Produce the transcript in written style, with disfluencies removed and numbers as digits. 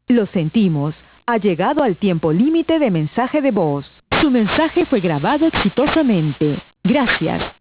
Lo sentimos. Ha llegado al tiempo límite de mensaje de voz. Su mensaje fue grabado exitosamente. Gracias.